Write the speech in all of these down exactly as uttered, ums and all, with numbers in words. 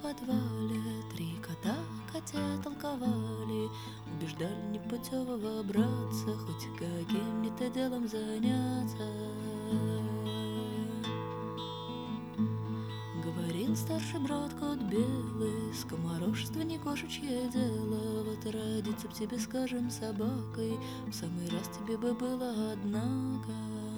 подвале три кота котя толковали, убеждали непутевого братца хоть каким-нибудь делом заняться. Говорил старший брат кот белый: скоморошество не кошечье дело. Вот родиться б тебе, скажем, собакой, в самый раз тебе бы было, однако.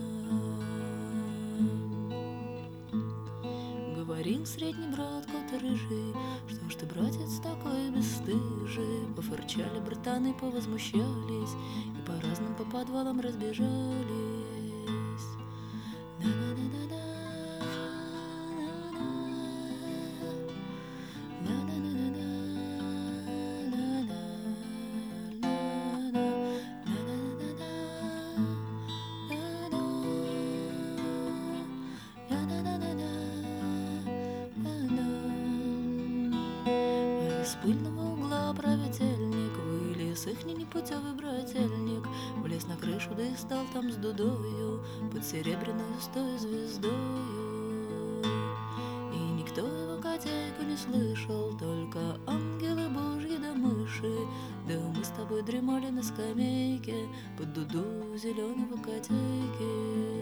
Говорил средний брат кот рыжий: что ж ты, братец, такой бесстыжий? Пофырчали братаны, повозмущались и по разным по подвалам разбежались. Из пыльного угла правительник вылез ихний непутевый брательник, влез на крышу, да и стал там с дудою под серебряной стой звездою. И никто его котейку не слышал, только ангелы божьи да мыши. Да мы с тобой дремали на скамейке под дуду зеленого котейки.